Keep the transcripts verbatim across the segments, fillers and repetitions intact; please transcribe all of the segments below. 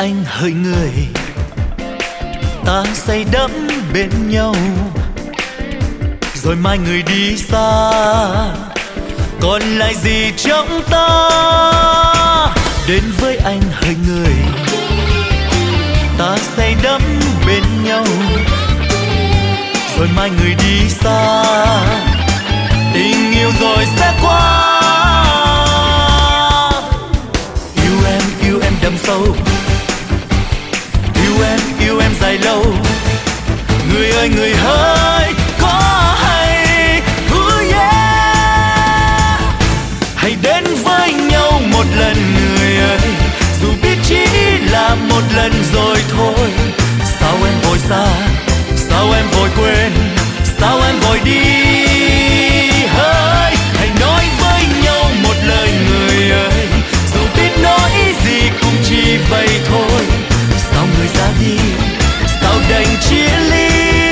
anh hỡi người, ta say đắm bên nhau, rồi mai người đi xa, còn lại gì trong ta. Đến với anh hỡi người, ta say đắm bên nhau, rồi mai người đi xa, tình yêu rồi sẽ qua. Yêu em, yêu em đậm sâu, yêu em, yêu em dài lâu. Người ơi người hỡi, có hay uh yeah. Hãy đến với nhau một lần người ơi, dù biết chỉ là một lần rồi thôi. Sao em vội xa, sao em vội quên, sao em vội đi. Hỡi, hãy nói với nhau một lời người ơi, dù biết nói gì cũng chỉ vậy thôi. Sao người ra đi, sao đành chia ly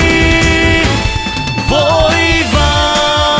vội vàng.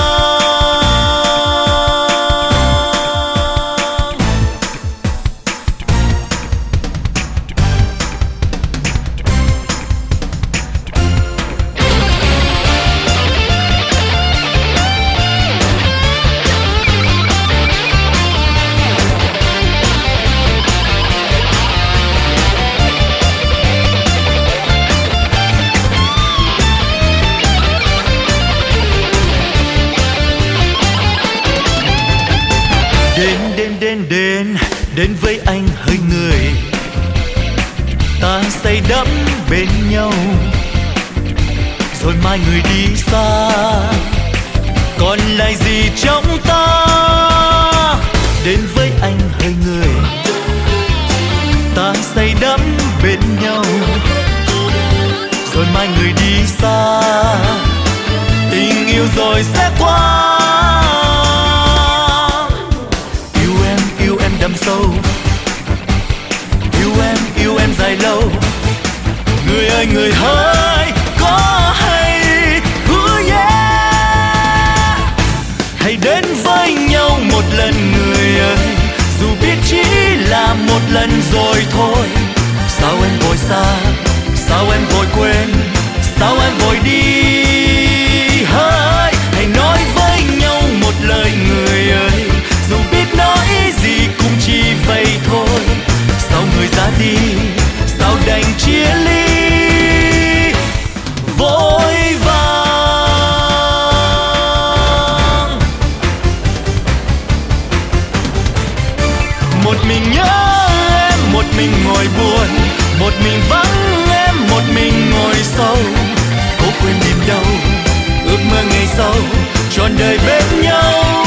Đến đến đến đến đến với anh hỡi người, ta say đắm bên nhau, rồi mai người đi xa, còn lại gì trong ta. Đến với anh hỡi người, ta say đắm bên nhau, rồi mai người đi xa, tình yêu rồi sẽ qua. Đậm sâu, yêu em, yêu em dài lâu. Người ơi người hỡi, có hay uh yeah. Hãy đến với nhau một lần người ơi, dù biết chỉ là một lần rồi thôi. Sao em vội xa, sao em vội quên, sao em vội đi. Hỡi, hãy nói với nhau một lời người ơi, dù biết nói gì cũng chỉ vậy thôi. Sao người ra đi, sao đành chia ly vội vàng. Một mình nhớ em, một mình ngồi buồn, một mình vắng em, một mình ngồi sâu. Cố quên tìm đâu ước mơ ngày sau trọn đời bên nhau.